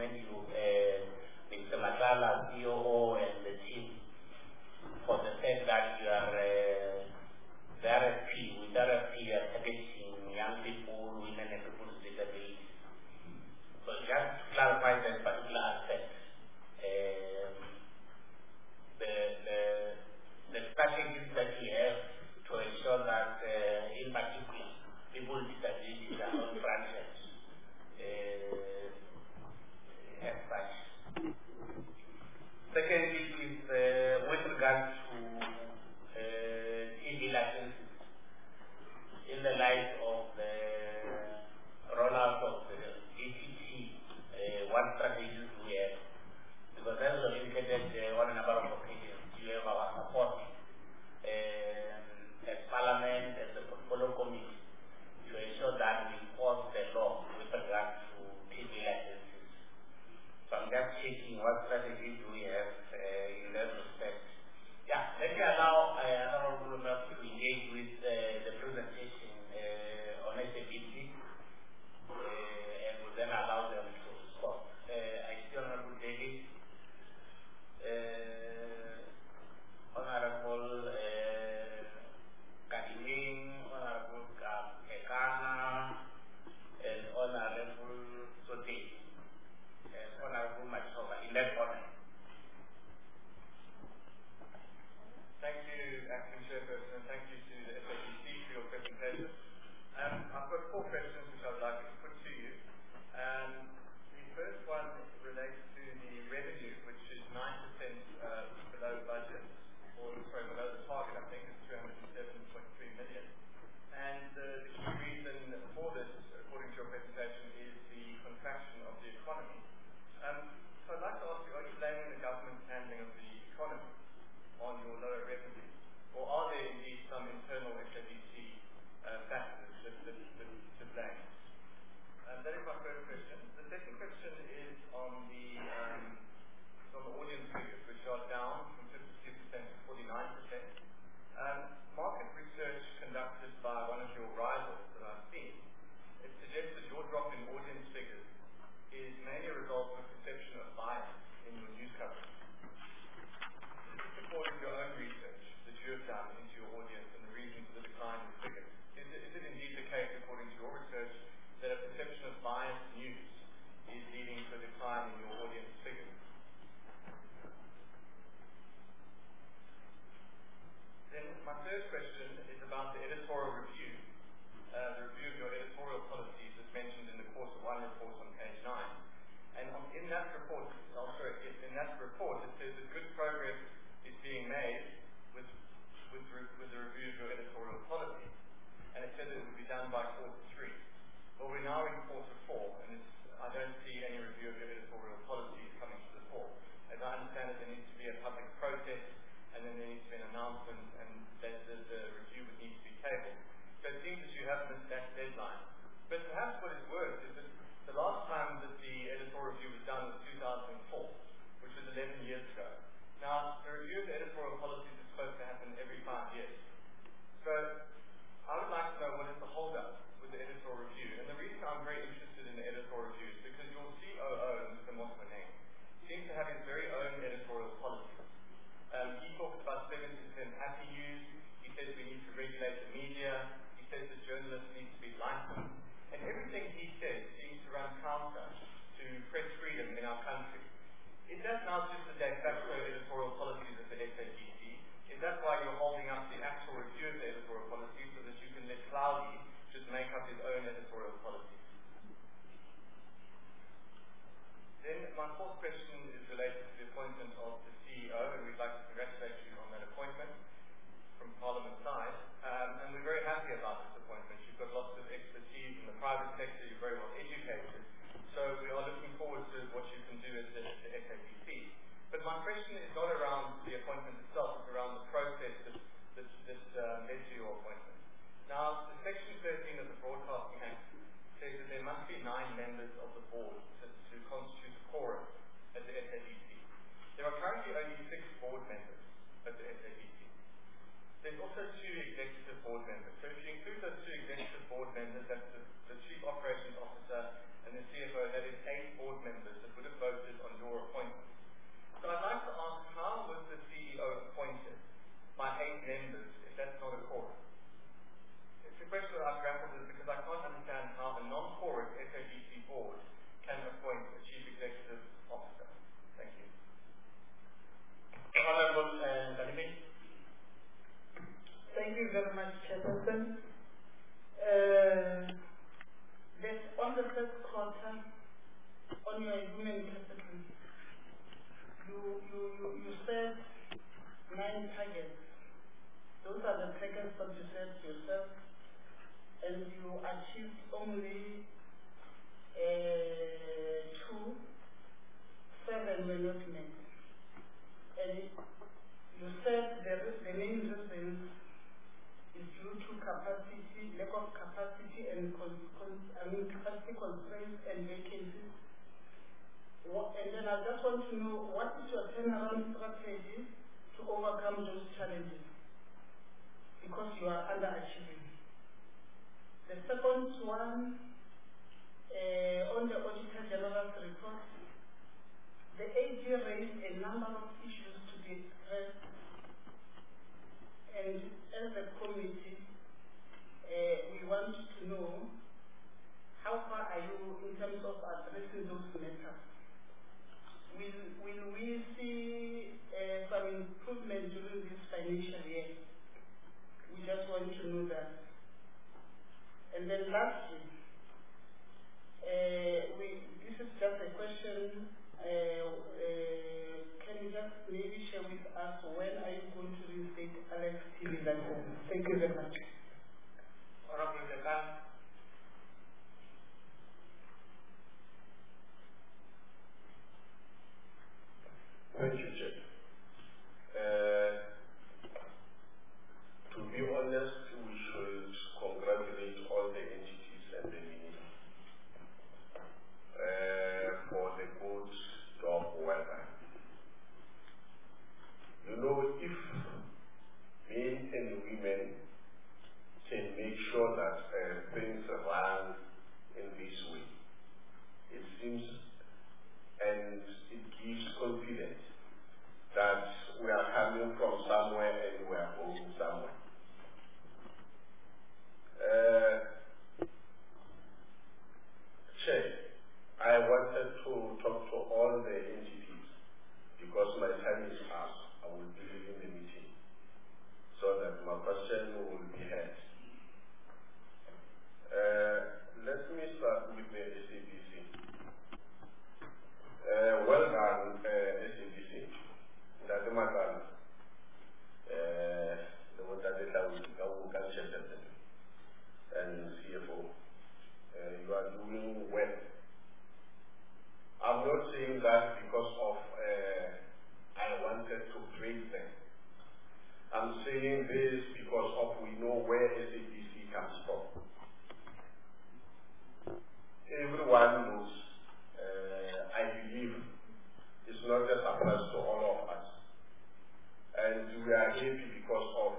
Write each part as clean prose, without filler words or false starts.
commend you, Mr. Matala, COO, and the team for the fact that you are the RFP, with RFP you are targeting young people, women, and people with disabilities. So just to clarify that particular aspect, the strategies that we have to ensure that, in particular, people with disabilities are not granted as such. Secondly, is with regard to TV licenses, in the light of the rollout of the DTT, what strategies do we have? Because as we indicated on a number of occasions, you have our support as Parliament, as the Portfolio Committee, to ensure that we enforce the law with regard to TV licenses. So I'm just checking what strategies do we have in that respect. Yeah, let me allow Honorable Members to engage with the presentation on SABC, and will then allow them to respond. I see Honorable David, Honorable Kadiming, Honorable Kekana, and Honorable Sote, and Honorable Machoba, in that order. Thank you, Acting Chairperson, and thank you to the SABC for your presentation. I've got 4 questions which I'd like to put to you. The first one relates to the revenue, which is 9% below budget, or sorry, below the target, I think, it's 207.3 million. And the key reason for this, according to your presentation, is the contraction of the economy. So I'd like to ask you, are you blaming the government's handling of the economy on your lower revenue, or are there indeed some internal SABC factors to blame? That is my first question. The second question is on the audience figures, which are down from 52% to 49%. Market research conducted by one of your rivals that I've seen, it suggests that your drop in audience figures is mainly a result of a perception of bias in your news coverage. According to your own research that you have done into your audience and the reason for the decline in figures, is it indeed the case, according to your research, that a perception of biased news is leading to a decline in your audience figures? Then my third question is about the editorial review. The review of your editorial policies is mentioned in the Quarter 1 report on page 9. And in that report, it says that good progress is being made with the review of your editorial policy. And it said that it would be done by Quarter 3. Well, we're now in Quarter 4, and I don't see any review of your editorial policies coming to the fore. As I understand it, there needs to be a public protest, and then there needs to be an announcement, and that the review would need to be tabled. So it seems that you have missed that deadline. But perhaps what is worse is that the last time that the editorial review was done was 2004, which was 11 years ago. Now, the review of the editorial policies is supposed to happen every 5 years. So I would like to know what is the hold-up with the editorial review. And the reason I'm very interested in the editorial question. On the first quarter, on your human capital, you said 9 targets. Those are the targets that you set yourself, and you achieved only 2, 7 were not met. And you said the main reason is due to capacity, lack of capacity and capacity constraints and vacancies. And then I just want to know, what is your turnaround strategy to overcome those challenges? Because you are underachieving. The second one, on the Auditor General's report, the AG raised a number of issues to be expressed, and as a committee, we want to know how far are you in terms of addressing those matters. Will we see some improvement during this financial year? We just want to know that. And then lastly, this is just a question. Can you just maybe share with us when are you going to reinstate Alex TV license? Thank you very much. Honorable Dekan. Thank you, Chair. To be honest, we should congratulate all the entities and the minister for the good job well done. You know, if men and women can make sure that things run in this way, it seems and it gives confidence that we are coming from somewhere and we are going somewhere. Chair, I wanted to talk to all the entities because my time is up. I will be leaving the meeting so that my question will be heard. Let me start with the SABC. Well done, SABC. That's my plan. The one that is and CFO. You are doing well. I'm not saying that because of I wanted to praise them. I'm saying this because of we know where SABC comes from. Everyone knows. I believe it's not just applies to all of us. And we are happy because of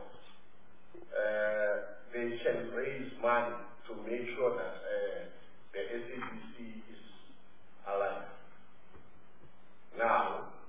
they can raise money to make sure that the SABC is alive. Now,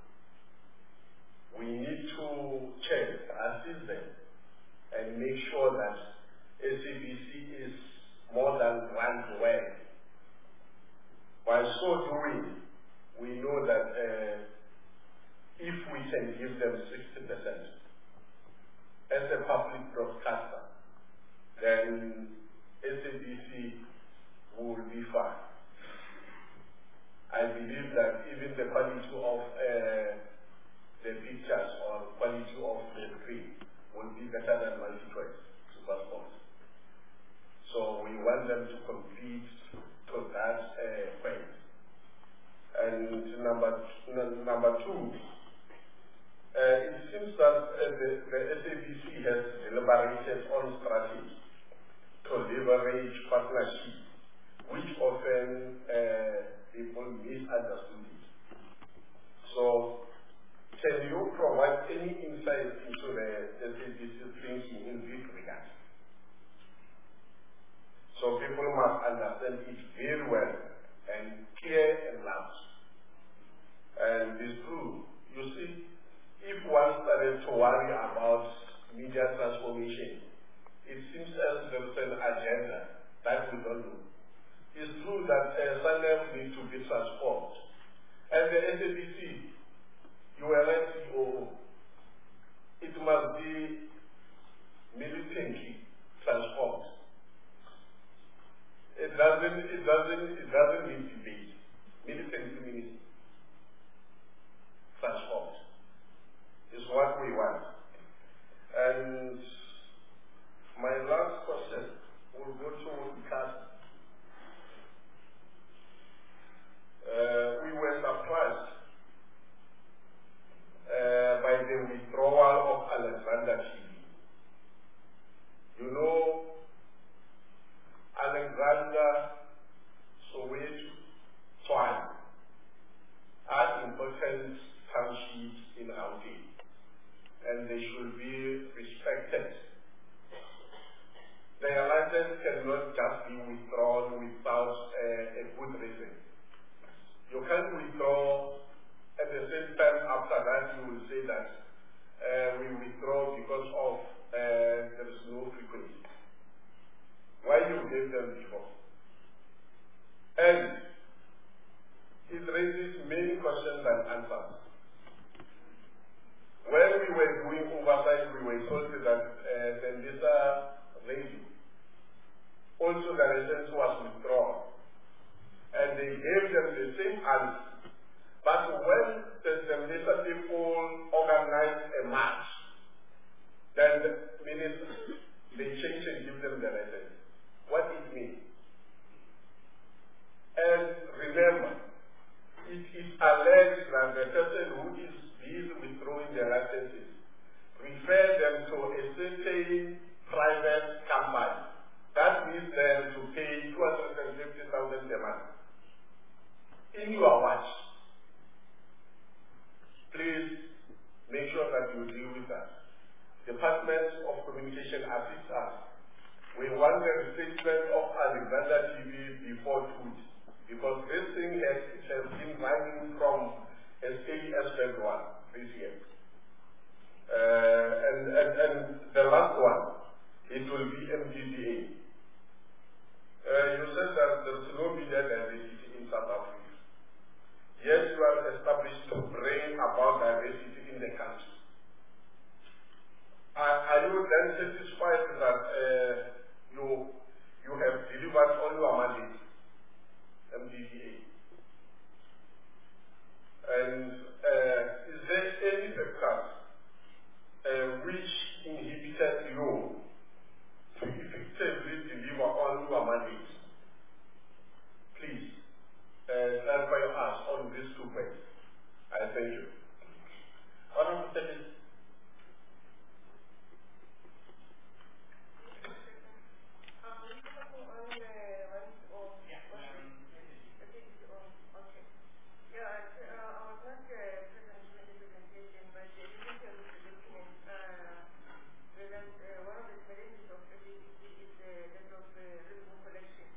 we need to check, assist them, and make sure that SABC is more than run well. By so doing, we know that if we can give them 60% as a public broadcaster, then SABC will be fine. I believe that even the quality of the pictures or quality of the screen will be better than multi-choice SuperSport. So we want them to compete to that point. And number two, it seems that the SABC has deliberated on strategy to leverage partnership, which often people misunderstood it. So, can you provide any insight into the SABC thinking in this regard? So people must understand it very well and clear and loud. And it's true. You see, if one started to worry about media transformation, it seems as there is an agenda that we don't know. It's true that Sunday needs to be transformed. And the SABC, you were right, CEO, it must be militantly transformed. It doesn't need debate. Militant community transformed is what we want. And my last question will go to Ikasi. We were surprised by the withdrawal of Alexander Chile. You know, Alexander, Soweto, Tshwane are important townships in Gauteng, and they should be respected. Their license cannot just be withdrawn without a good reason. You can't withdraw at the same time after that you will say that we withdraw because of there is no frequency. Why you gave them before? And it raises many questions and answers. When we were doing oversight, we were told that Tembisa Radio, also the license was withdrawn. And they gave them the same answer. But when the Tembisa people organized a march, then they changed and give them the license. What it means? And remember, it is alleged that the person who is busy withdrawing their licenses refer them to a certain private company. That means them to pay 250,000 a month. In your watch, please make sure that you deal with that. Department of Communication assists us. We want the replacement of Alexander TV before food, because this thing has been running from SAS 21 this year. And the last one, it will be MDDA. You said that there is no media diversity in South Africa. Yes, you are established to bring about diversity in the country. Are you then satisfied that you have delivered all your mandate, MDDA? And is there any factor which inhibited you to effectively deliver all your mandate? Please clarify us on these 2 points. I thank you. Honorable Secretary. One of the challenges of ABCD is the level of revenue collection.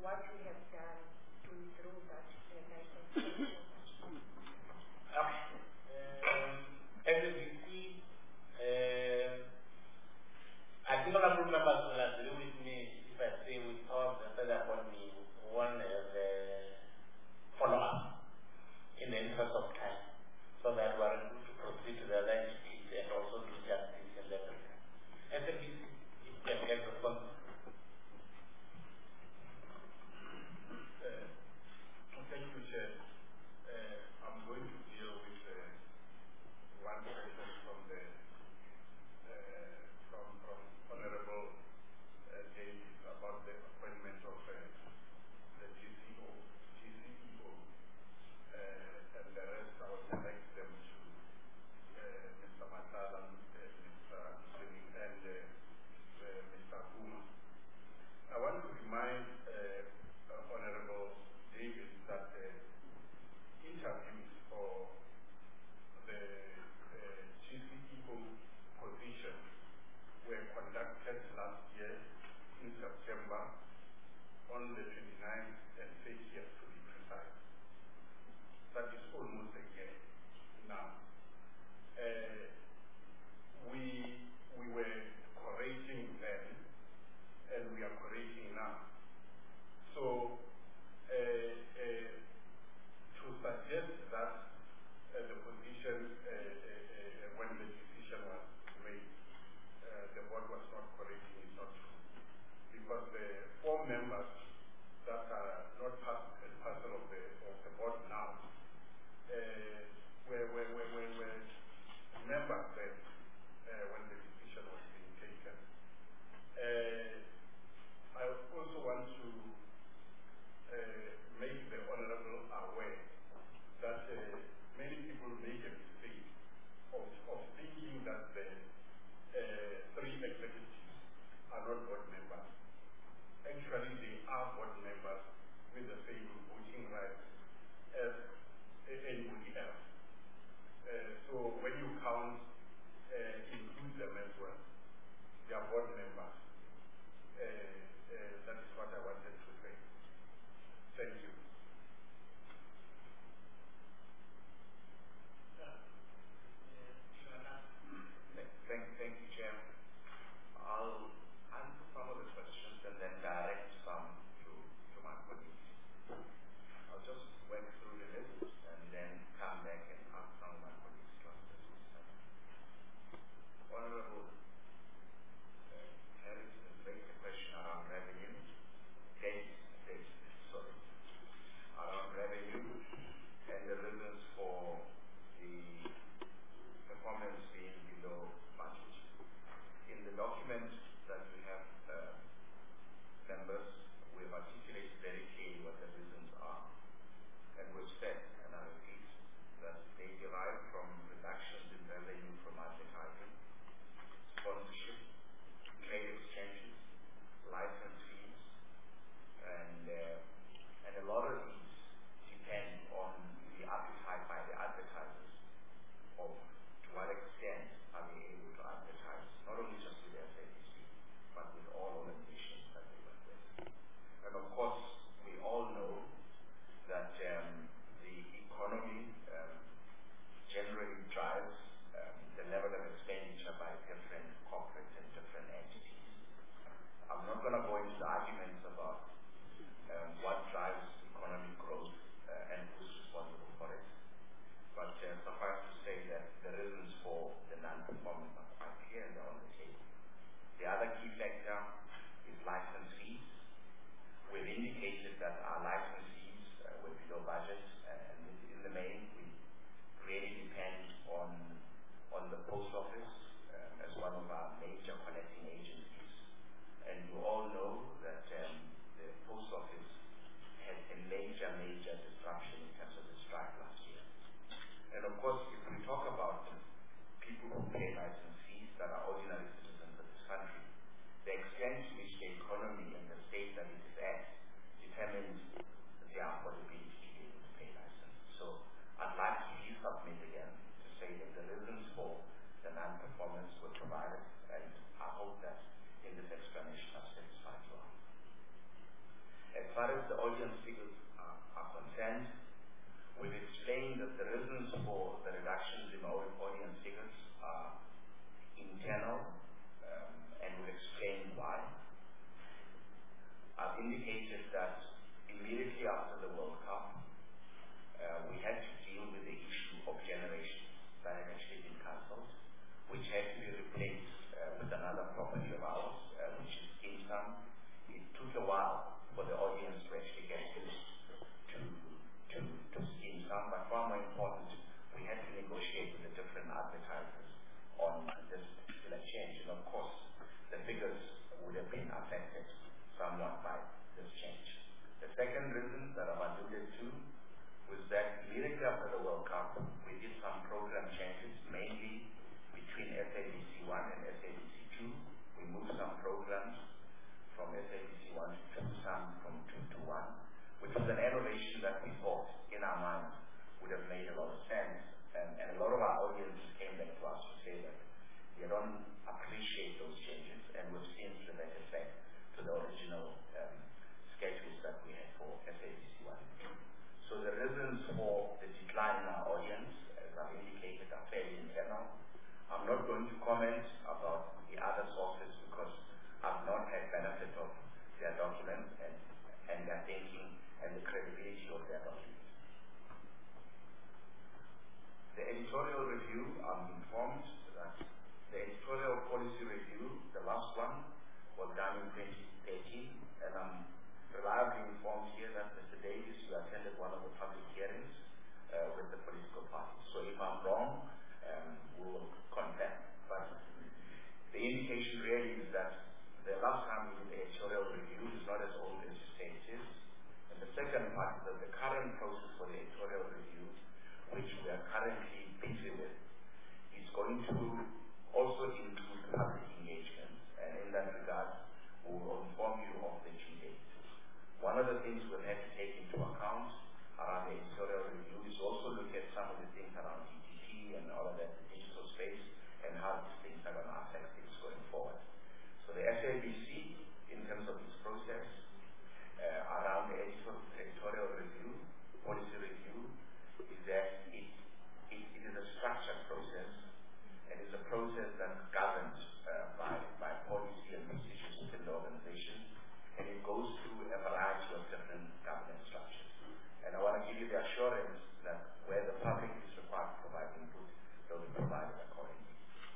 what we have done to withdraw that license. Okay. SABC, I think honorable members will agree with me if I say we thought that upon me one follow-up in the interest of time, so that we are able to proceed to the other entities and also do justice in that regard. SABC, if you can get response. Thank you, Chair. I'm going to deal with one question from the from Honorable Davis about the appointment of the GCEO, and the rest I will direct them to Mr. Matala, Mr. Singh, and Mr. Kuma. I want to remind Honorable Davis that interviews for the GCEO position were conducted last year in September on the 29th and 30th to be precise. That is almost a year now. We were correcting then, and we are correcting now. So to suggest that the position, when the decision was made, the board was not correcting is not true. Because the 4 members audience figures are concerned, we've explained that the reasons for the reductions in audience figures are internal, and we've explained why. I've indicated that immediately after the World Cup, we had to deal with the issue of generations that had actually been cancelled, which had to be replaced with another property of ours, which is Skeem Saam. It took a while for the audience to actually get used to Skeem Saam, but far more important, we had to negotiate with the different advertisers on this particular change, and of course, the figures would have been affected somewhat by this change. The second reason that I've alluded to was that immediately after the World Cup, we did some program changes, mainly between SABC 1 and SABC 2. We moved some programs from SABC 1 to 2, some from 2 to 1, which was an innovation that we thought, in our minds, would have made a lot of sense. And a lot of our audiences came back to us to say that they don't appreciate those changes, and we've since reverted back to the original schedules that we had for SABC 1 and 2. So the reasons for the decline in our audience, as I've indicated, are fairly internal. I'm not going to comment about the other sources because I've not had benefit of their documents and their thinking and the credibility of their documents. The editorial review, I'm informed that the editorial policy review, the last one, was done in 2013, and I'm reliably informed here that Mr. Davis, you attended one of the public hearings with the political parties. So if I'm wrong, we will confirm. But the indication really is that the last time we did the editorial review is not as old as you say it is. And the second part is that the current process for the editorial review, which we are currently busy with, is going to also include public engagement. And in that regard, we will inform you of the due date. One of the things we've had to take into account around the editorial review is also look at some of the things around DTT and all of that, the digital space, and how these things are going to affect things going forward. So the SABC, in terms of its process, around the editorial review, policy review, is that it is a structured process, and it's a process that's governed by policy and procedures within the organization, and it goes through a variety of different governance structures. And I want to give you the assurance that where the public is required to provide input, they'll be provided accordingly.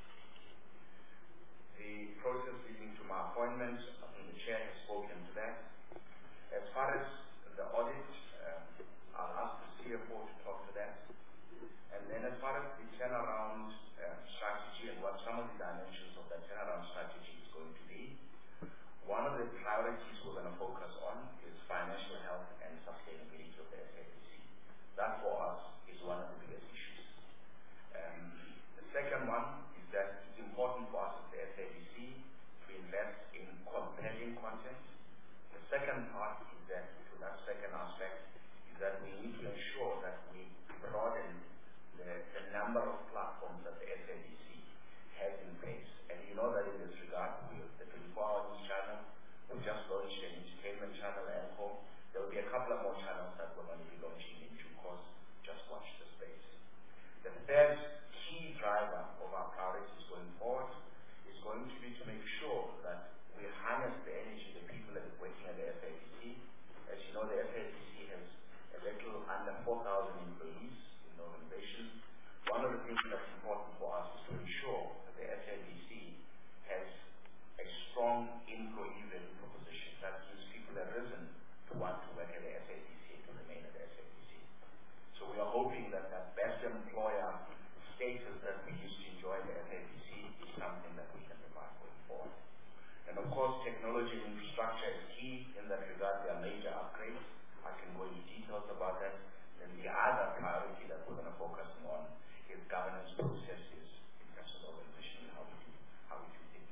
The process leading to my appointment, I think the chair has spoken to that. As far as the audit, I'll ask the CFO to talk to that. And then as far as the turnaround strategy and what some of the dimensions of that turnaround strategy is going to be, one of the priorities we're going to focus on is financial health and sustainability of the SABC. That for us is one of the biggest issues. The second one is that it's important for us as the SABC to invest in compelling content. The second part is that, to that second aspect, is that we need to ensure that we broaden the number of platforms that the SABC has in place. And you know that in this regard, we have the 24-hour news channel, we just launched an entertainment channel, Anchor. There will be a couple of more channels that we're going to be launching in due course. Just watch the space. The third key driver of our priorities going forward is going to be to make sure that we harness the energy of the people that are working at the SABC. As you know, the SABC has a little under 4,000 employees in the organization. One of the things that's important for us is to ensure that the SABC has a strong employee value proposition that gives people a reason to want to work at the SABC and to remain at the SABC. So we are hoping that that best employer status that we used to enjoy at the SABC is something that we can provide going forward. And of course, technology and infrastructure is key in that regard. There are major upgrades. I can go into details about that. And the other priority that we're going to focus on is governance processes in terms of organization and how we do things.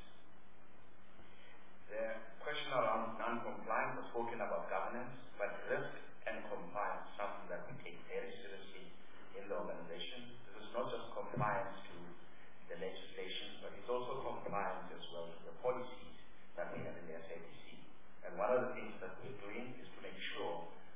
The question around non-compliance was spoken about governance, but risk and compliance is something that we take very seriously in the organization. This is not just compliance to the legislation, but it's also compliance as well to the policies that we have in the SABC. And one of the things that we're doing is to make sure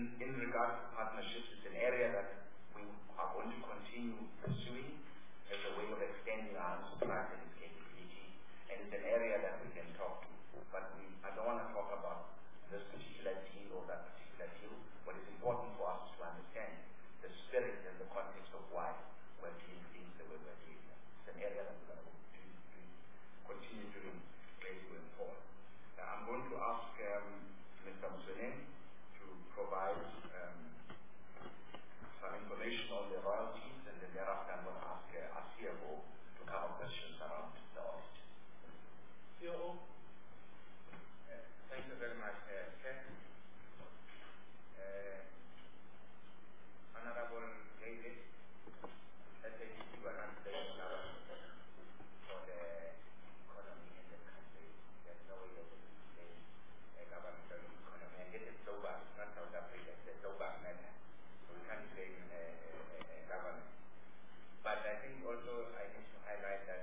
in regards to partnerships, it's an area that we are going to continue pursuing as a way of extending our supply and capability, and it's an area that we can talk to. But I don't want to talk about this particular deal or that particular deal. What is important for us is to understand the spirit and the context of why we're doing things the way we're doing them. It's an area that we're going to continue doing going forward. I'm going to ask Mr. Mswene to provide some information on the royalties, and then thereafter I'm going to ask our CFO to cover questions around the audit. CFO. Thank you very much, Chair. Honorable David, SABC were not playing for the economy in the country. There's no way that we can play a government on the economy. And this is Joburg, not South Africa, it's a Joburg matter. So we can't blame a government. But I think also I need to highlight that,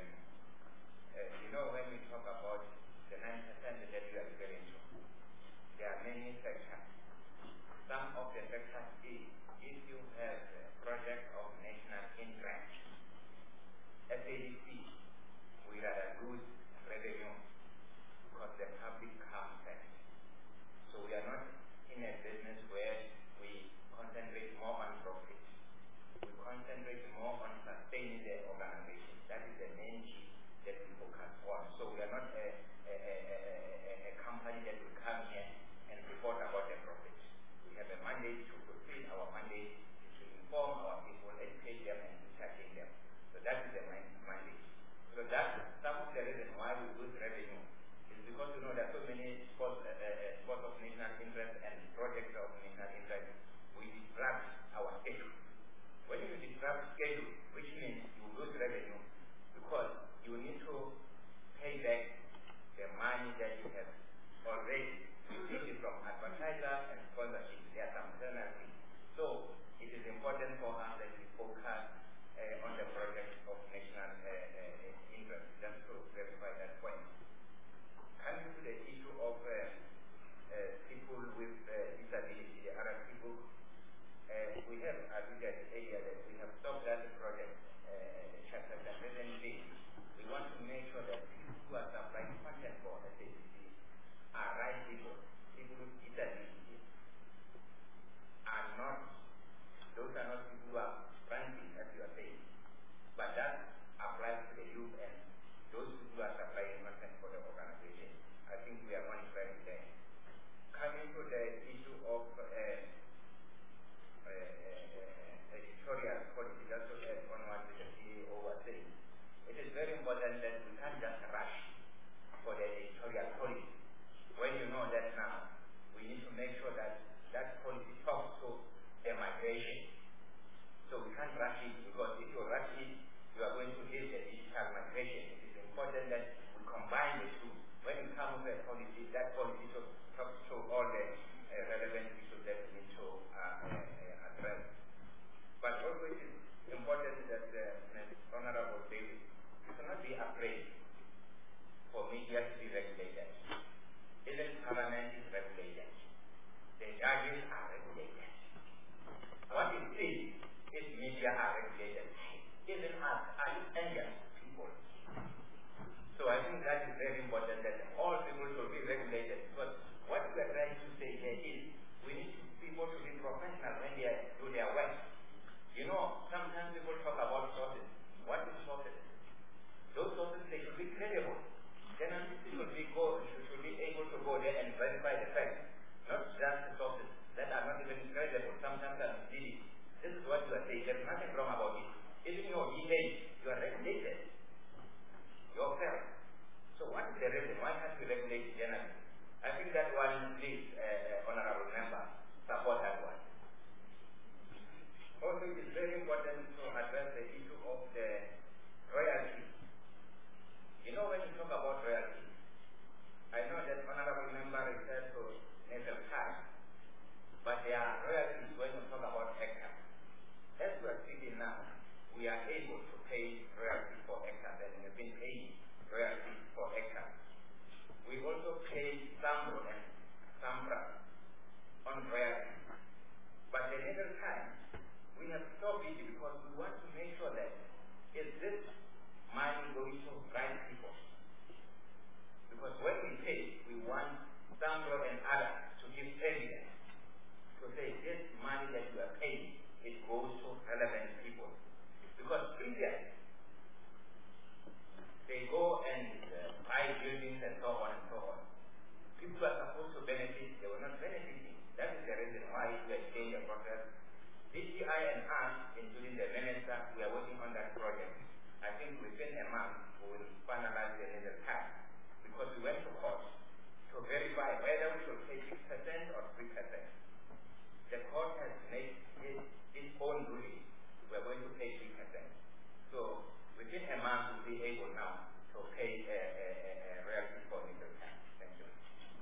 when we talk about the 9% that you are referring to, there are many sectors. Some of the sectors is, if you have a project of national interest, SABC, we rather lose revenue because the public comes first. So we are not in a business where we concentrate more on profit. We concentrate more on sustaining the organization. That is the main key that we focus on. So we are not a company that will come here and report about the profit. We have a mandate to fulfill. Our mandate is to inform our people, educate them, and entertain them. So that is the mandate. So that some of the reason why we lose revenue is because there are so many sports of national interest and projects of national interest. We disrupt our schedule. When you disrupt schedule, which means you lose revenue, because you need to pay back the money that you have already received from advertisers and sponsorship. There are some penalties. So it is important for us that we focus on the project of national interest, just to verify that point. Coming to the issue of people with disability, the other people, we have alluded earlier that we have stopped that project, chapter 17. We want to make sure that people who are supplying content for SABC are right people. People with disabilities are not, those are not people who are ranking, as you are saying. But that applies to the youth and those who are supplying content for the organization. I think we are on track there. Coming to the issue of editorial policy, that's DCI and us, including the minister, we are working on that project. I think within a month we will finalize the legal path, because we went to court to verify whether we should pay 6% or 3%. The court has made its own ruling. We are going to pay 3%. So within a month we'll be able now to pay a royalty for legal path. Thank you.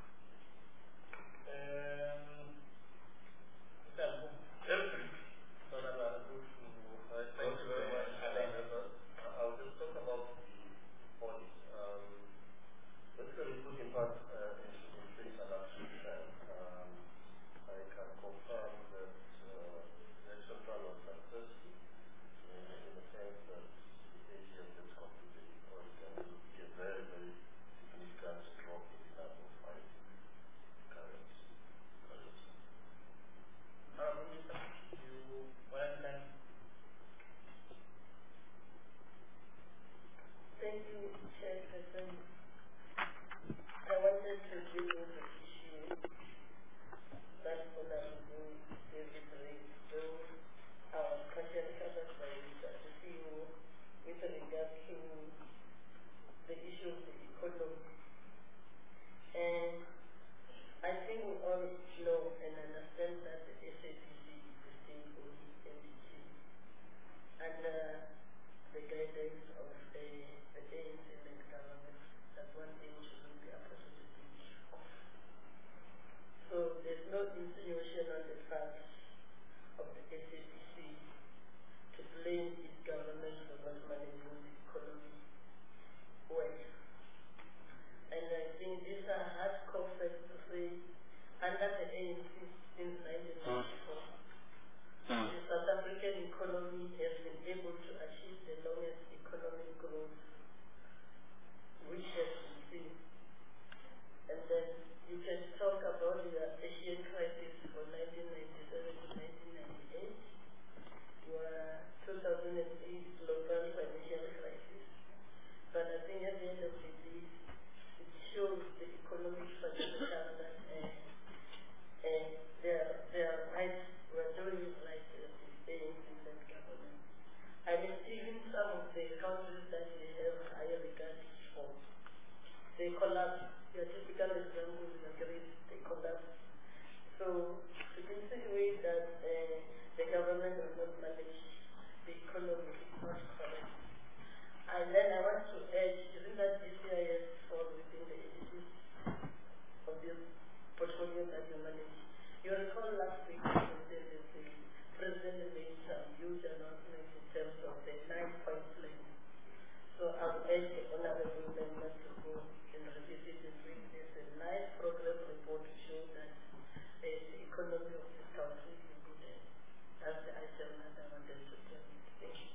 Thank you very much. I'll just talk about the audit. Basically, putting part in things and actions, I can confirm that the action plan was successful in the sense that the AGM just completed the audit, and it will be a very, very significant drop in the number of files current. Thank you, Chairperson. I wanted to deal with the issue that Honorable David raised, though partially covered by the CEO with regard to the issue of the economy. And I think we all know and understand that the SAPC is the state-owned entity under the guidance of the ANC-led government. That's one thing we shouldn't be apologetic of. So there's no insinuation on the part of the SAPC to blame its government for not managing the economy well. And I think these are hardcore facts to say under the ANC since 1994. The South African economy has been able to achieve the longest economic growth which has been seen. And then you can talk about the Asian crisis from 1997 to 1998, your 2008 global financial crisis. But I think at the end of the day, it shows the economic fundamentals that they are right, we're doing it right as the ANC-led government. I mean, even some of the countries that we have higher regards for, they collapse. Your typical example is Greece, they collapse. So to insinuate that the government will not manage the economy is not correct. And then I want to urge, isn't that DCIS falls within the agencies of the portfolio that you manage? You recall last week the President made some huge announcements in terms of the 9-point plan. So I would urge the honorable member to go and revisit it. There's a nice progress report to show that the economy of this country is good. That's the item that I wanted to tell you. Thank you.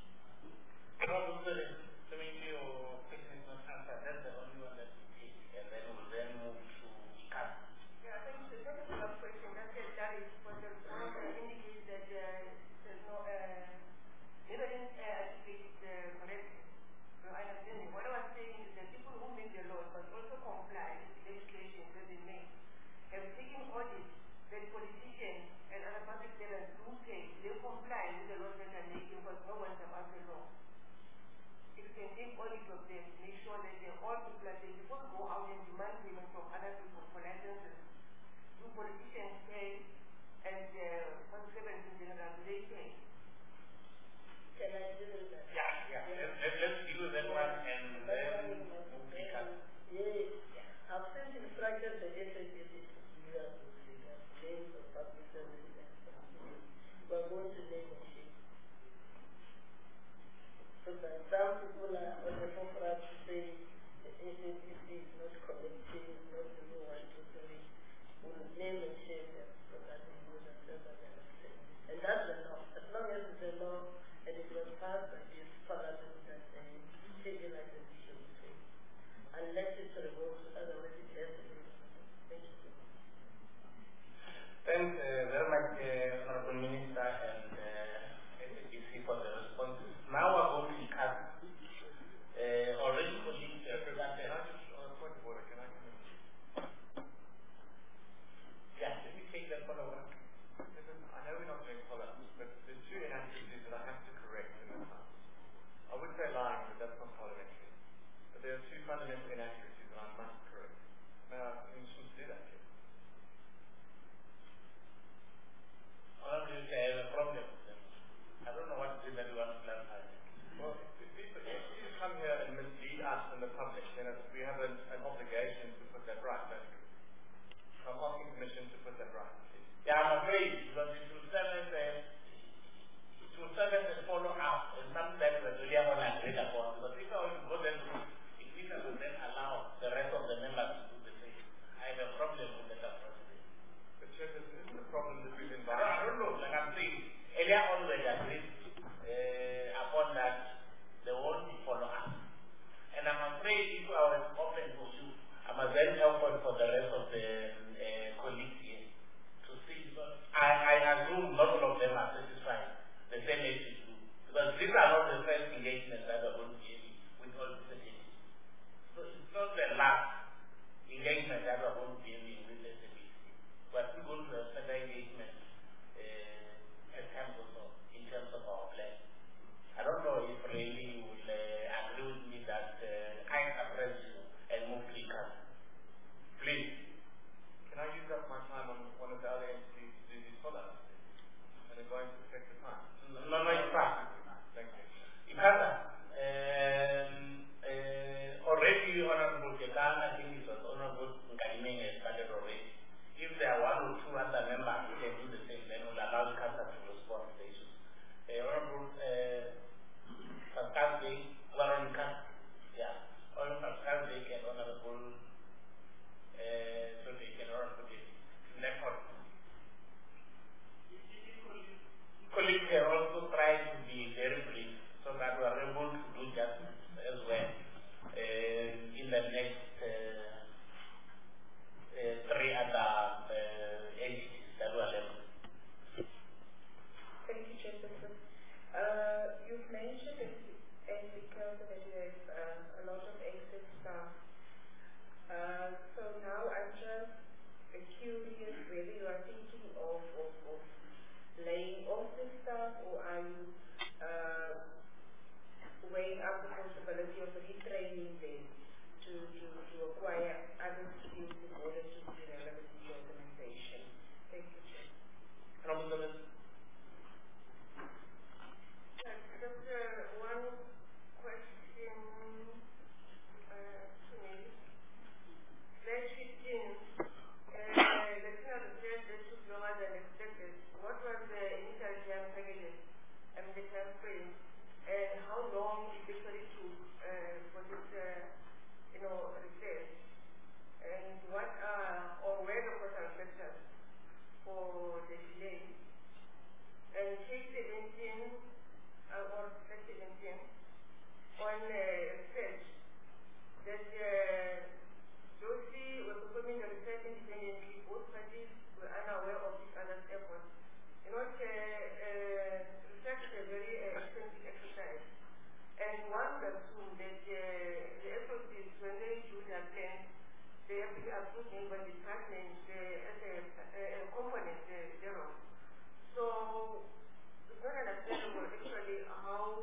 Your question is not answered. That's the only one that we take. And then we'll then move to CAP. Yeah, I think the second question, that is for the Chairperson. You've mentioned as because that you have a lot of excess staff. So now I'm just curious whether you are thinking of laying off the staff, or are you weighing up the possibility of retraining them to acquire other skills in order to be relevant in the organization? Thank you, Chair. Just one question to me. Last 15, the Senate said that took longer than expected. What was the initial time packages and the time frame? And how long it actually took for this, research? And what are, or were the total factors for the delay? And case 17, or 17, on research, that Josie was performing the research independently. Both parties were unaware of each other's efforts. Research is a very expensive exercise. And one would assume that the SOCs, when they do their plans, they have to be approved by the department as a component thereof. So it's not understandable actually how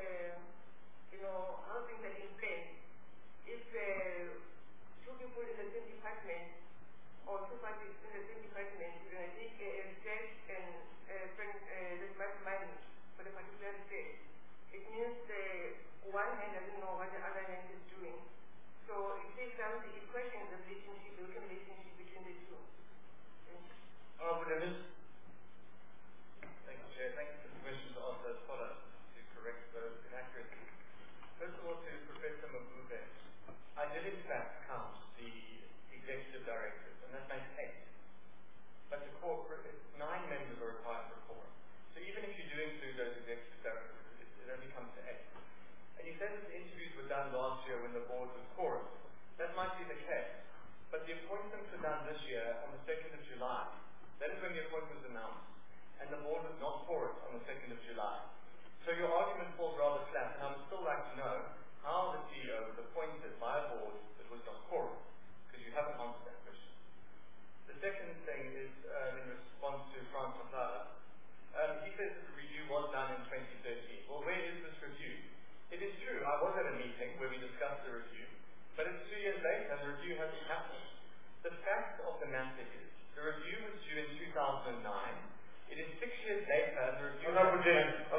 how things are in place. If two people in the same department or two parties in the same department, take a research and spend this much money for the particular research, it means one hand doesn't know what the other hand is doing. So it takes something, it questions the working relationship between the two. Thank you. Thank you, Chair. Thank you for the questions also as follows to correct those inaccuracies. First of all, to Professor Mabube, I did in fact count the executive directors, and that makes 8. But the corporate, 9 members are required for quorum. So even if you do include those executive directors, it only comes to 8. And you said that the interviews were done last year when the board was quorum. That might be the case. But the appointments were done this year on the 2nd of July. That is when the appointment was announced. And the board was not quorum on the 2nd of July. So your argument falls rather flat, and I would still like to know how the CEO was appointed by a board that was not quorum, because you haven't answered that question. The second thing is in response to Franz Matlala. He says that the review was done in 2013. Well, where is this review? It is true, I was at a meeting where we discussed the review, but it's 2 years later and the review hasn't happened. The fact of the matter is, the review was due in 2009. It is 6 years later and the review... Honorable James. The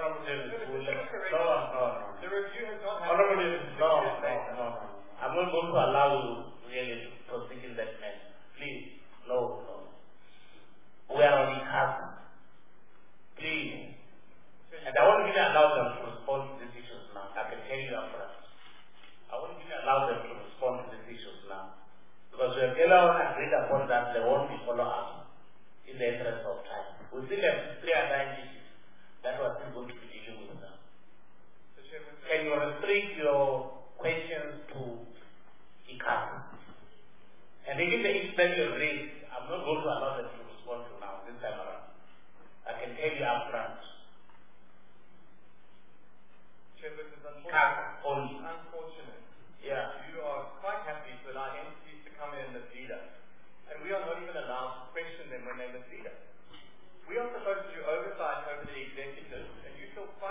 review has not happened. Honorable James, no. I'm not going to allow you really to proceed in that manner. Please, no. We are on the cusp. Please. And I won't really allow them to respond to these issues now. I can tell you up front. I won't really allow them to respond to these issues now. Because we have agreed upon that there won't be follow-up in the interest of time. We still have 3 other issues that we're still going to be dealing with now. Can you restrict your questions to ICASA? And even the issue that you raised, I'm not going to allow them to respond to now, this time around. I can tell you up front. Unfortunate. Yeah. You are quite happy to allow entities to come in and mislead us. And we are not even allowed to question them when they mislead us. We are supposed to do oversight over the executives, and you feel quite...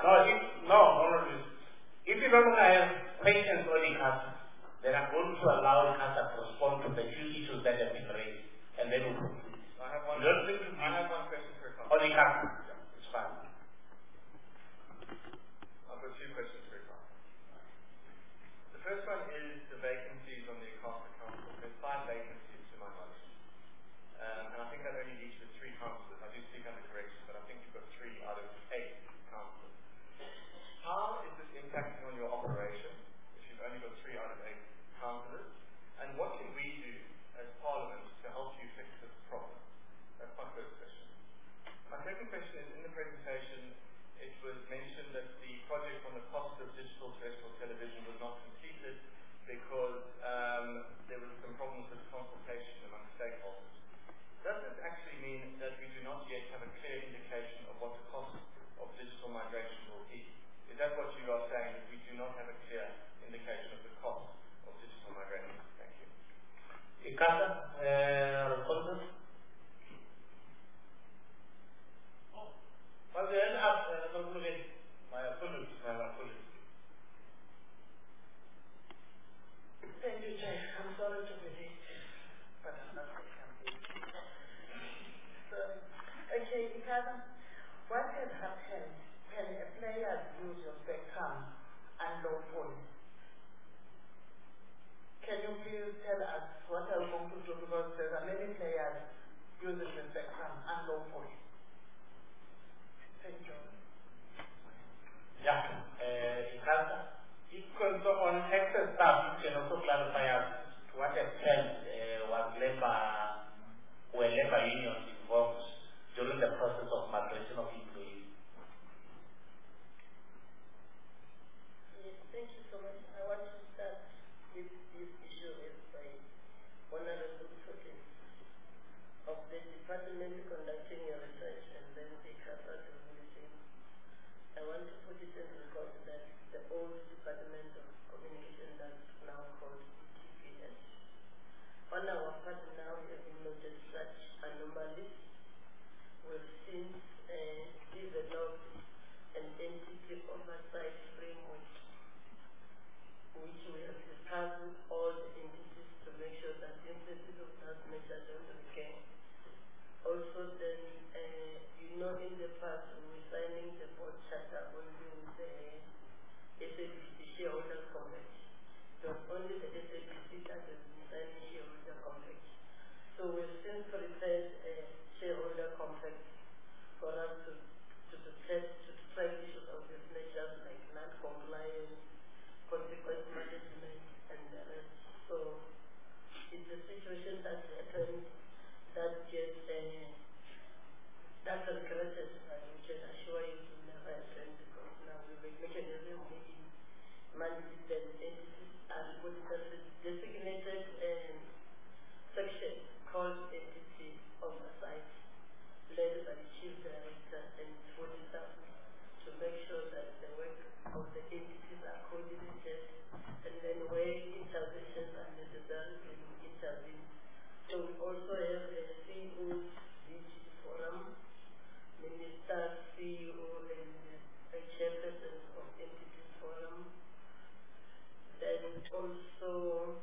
If you don't have questions on ICASA, then I'm going to allow ICASA to respond to the few issues that have been raised, and then we'll conclude. I have one question for a on ICASA. Yeah, it's fine. I've got 2 questions for you. The first one is the vacancies on the ICASA Council. There's 5 vacancies to my knowledge. And I think that only leads to 3 councillors. I do speak under correction, but I think you've got 3 out of 8 councillors. How is this impacting on your operation if you've only got 3 out of 8 councillors? And what can we do as Parliament to help you fix this problem? That's my first question. My second question hand, can a player use your spectrum unlawfully? Can you please tell us what are you going to do, because there are many players using the spectrum unlawfully? Thank you. Yeah, because on excess staff, you can also clarify us to what extent were labor unions involved during the process of migration of employees. Yes, thank you so much. I want to start with this issue as by Honorable Token of the department conducting your research and then the CASA community. I want to put it in record that the old Department of Communication that's now called ETPS. On our part now, we have noted such anomalies. We've since developed an entity oversight framework, which we have discussed with all the entities to make sure that instances of that nature don't recur. Also then, in the past, we were signing the board charter only with the SABC shareholders compact. It was only the SABC that has been signing shareholder compact. So we've since prepared a shareholder compact for us to track issues of this nature like non-compliance, consequence management, and the rest. So it's a situation that happens that gets that's regretted, and we can assure you to never happen, because now we make mechanism making management entities are good designated section called entity oversight, led by the chief director and 40 staff, to make sure that the work of the entities are coordinated, and then where interventions are necessary, we will intervene. So we also have a CEO DG forum, Minister, CEO, and chairperson of entities forum. Then also,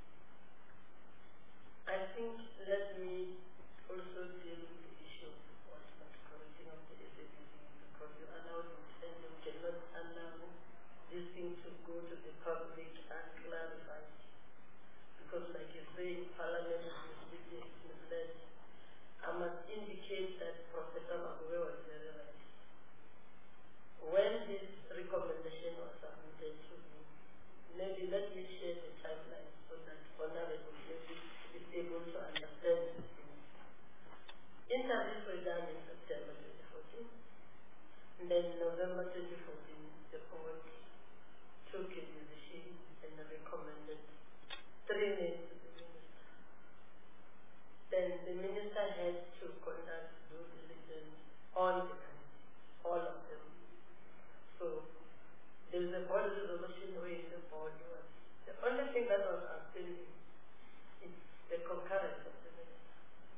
I think, let me also deal with the issue of enforcement correcting of the SABC, because you allowed it and you cannot allow this thing to go to the public unclarified. Because like you say, Parliament is misled. I must indicate that Professor Magwe was very right. When this recommendation was submitted to me, maybe let me share the timeline so that Honorable maybe is able to understand these things. Interviews were done in September 2014. And then in November 2014, the board took a decision and recommended 3 names to the minister. Then the minister had to conduct due diligence on the committee, all of them. So there's a board resolution where the board was. The only thing that was outstanding is the concurrence of the minister.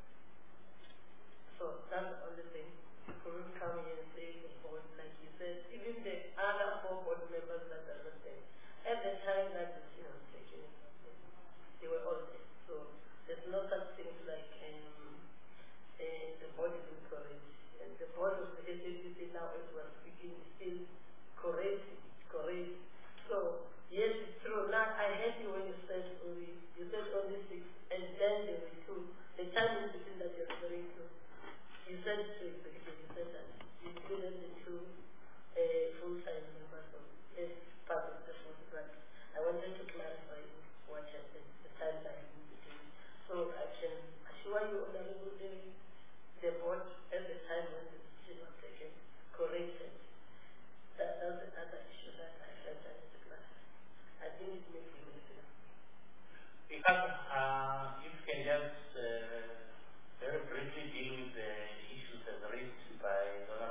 So that's the only thing. You couldn't come here and say the board, like you said, even the other 4 board members that are not there. At the time that the decision was taken, they were all there. So there's no such thing like the board is incorrect. And the board of the SABC now, as we're speaking, is still correct. So yes, it's true. Now I heard you when you said only 6, and then there were 2. The time in between that you're referring to, you said 2 because you said that you included the 2 full-time members of this part of the board, but I wanted to clarify what happened, the timeline in between. So I can assure you, Honorable David, the board at the time when the decision was taken corrected. That's another issue that I felt I need to clarify. I think it makes you clear. Because if you can just very briefly deal with the issues as raised by Dr.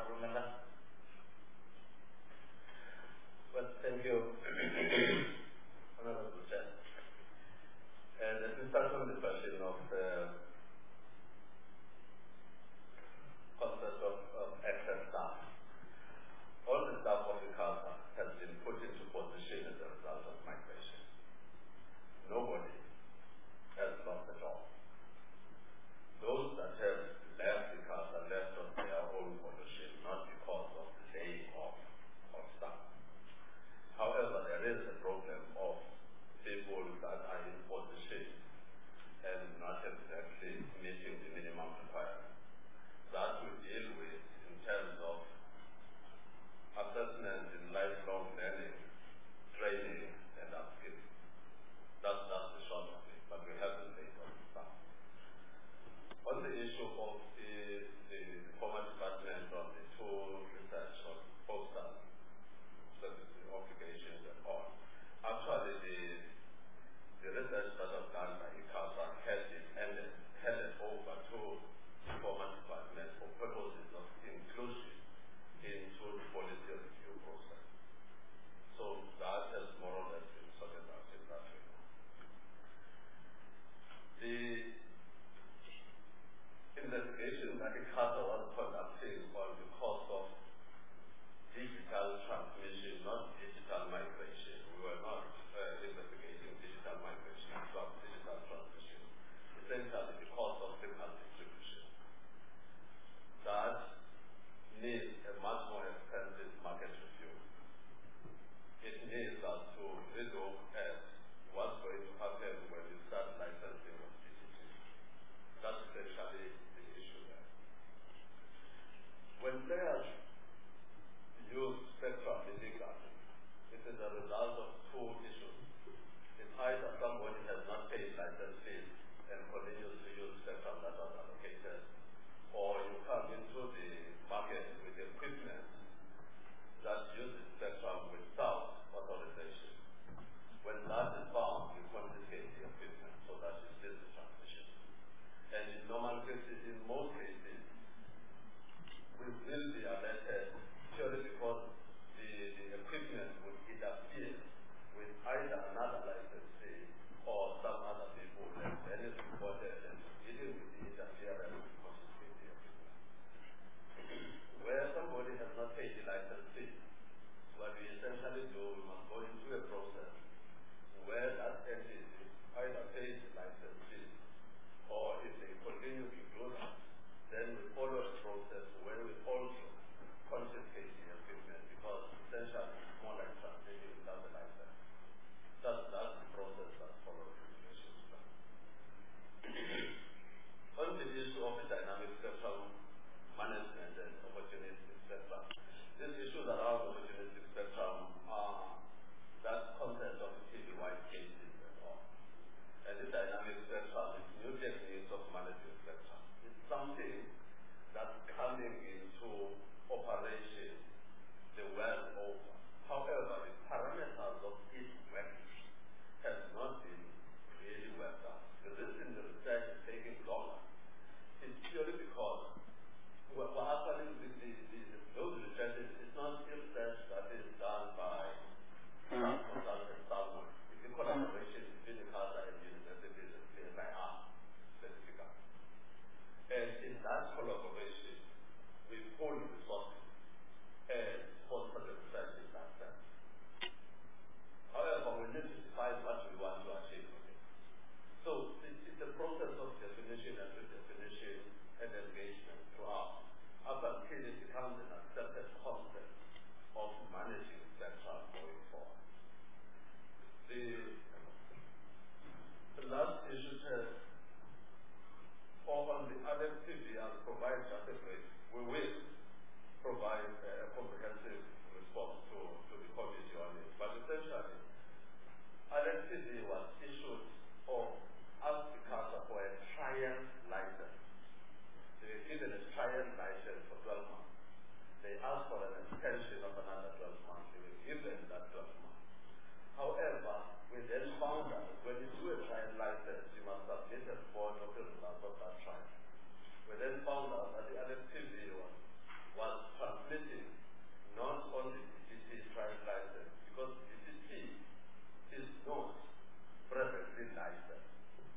we then found out that the LFTV was transmitting not only DCT drive license, because DCT is not presently licensed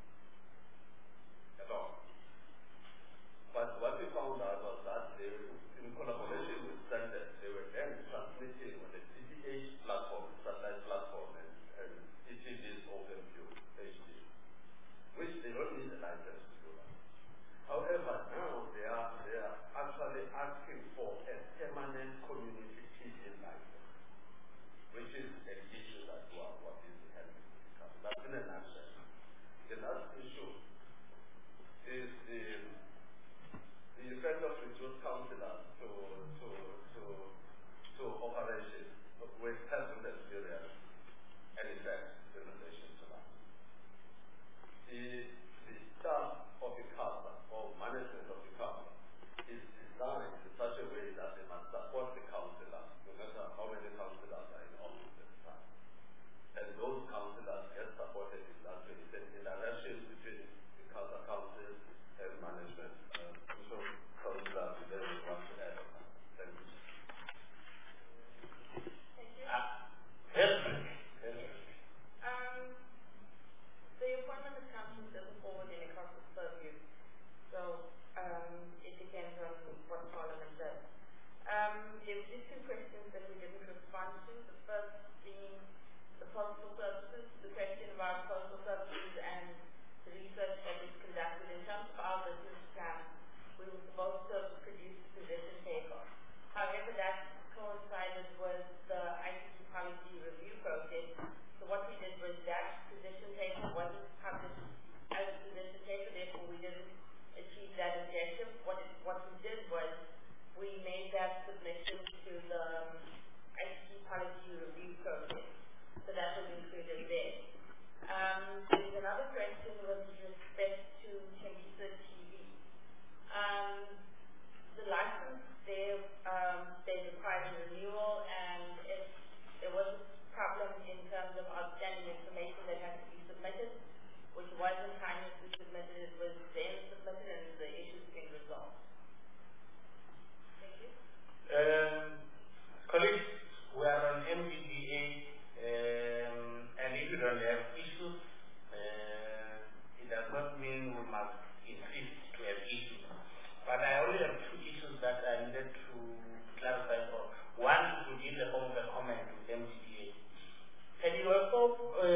at all. But what we found out was that they, in collaboration with Standard, they were then transmitting on the DTH platform, satellite platform, and DTV's OpenView HD, which they don't need a license to do that. However, now they are actually asking for a permanent community TV license, which is an issue that what is helping to discuss. That's in a nutshell. The last issue is the effect of reduced councillors to operation with hasn't experienced any effect in relation to that. The staff of the council or management of the council is designed in such a way that they must support the councillors, no matter how many councillors are in office at the time. And those councillors get supported in that way. It's an interaction between the council and management. So councillors then want to add on that. Thank you. The appointment of councillors doesn't fall within a council's purview, so it depends on what Parliament does. There were just two questions that we didn't respond to. The first being the postal services, the question about postal services and the research that was conducted in terms of our business plan. We were supposed to produce a position paper. However, that coincided with the ICT policy review process. So what we did was that position paper wasn't published as a position paper, therefore we didn't achieve that objective. What we did was we made that submission to the ICT policy review process. So that was included there. There's another question with respect to Tembisa TV. The license there, they required renewal, and if there was a problem in terms of outstanding information that had to be submitted, which wasn't timely submitted, it was then submitted and the issue's been resolved. Thank you. Colleagues, we are on MDDA, and if you don't have issues, it does not mean we must insist to have issues. But I only have two issues that I needed to clarify for. One is within the form of a comment with MDDA. Can you also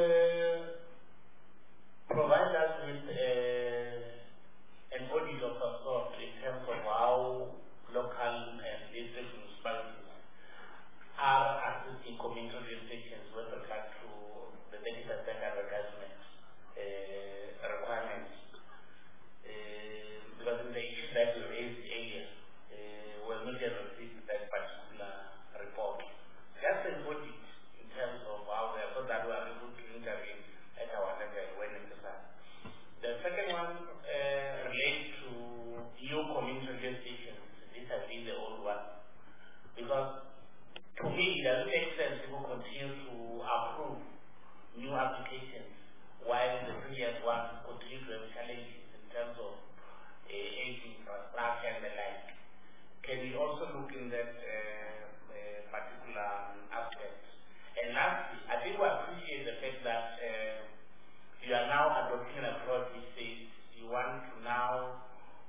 provide us with an audit of some sort in terms of how local and district municipalities are assisting community jurisdictions with regard to the 30% advertisement requirements? Because in the issue that we raised earlier, we have not yet received that particular report. Just an audit in terms of how we are, so that we are able to intervene at our level when necessary. The second one relates to new community jurisdictions. These have been the old one. Because to me, it doesn't make sense if we continue to approve new applications while the previous ones continue to have challenges in terms of aging infrastructure and the like. Can we also look in that particular aspect? And lastly, I think we appreciate the fact that you are now adopting an approach which says you want to now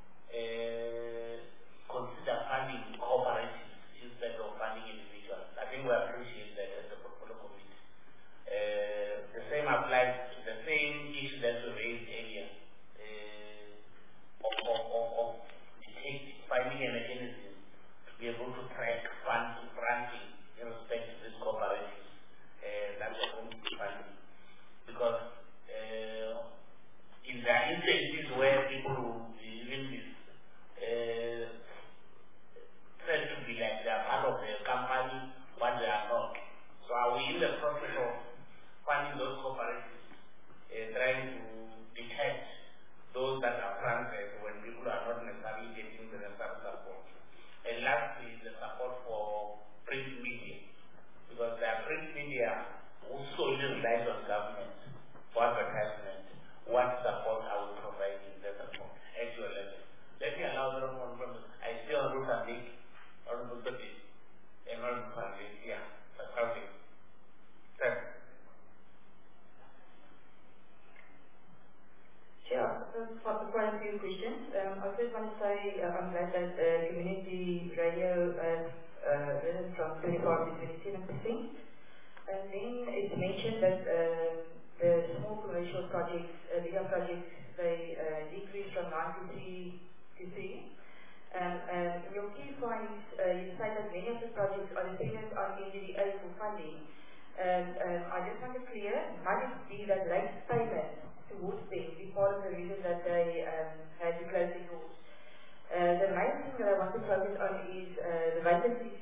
consider funding cooperatives instead of funding individuals. I think we appreciate that as a portfolio committee. The same applies to the same issue that we raised earlier of finding a mechanism to be able to track not funding, yeah, but something. Thanks. Sure. So quite a few questions. I first want to say I'm glad that community radio has risen from 25 to 27%. And then it's mentioned that the small commercial projects, bigger projects, they decreased from 9 to 3. In your key findings, you say that many of the projects are dependent on NDDA for funding. I just want to clear, might it be that late payment towards them be part of the reason that they had to close the doors? The main thing that I want to focus on is the vacancies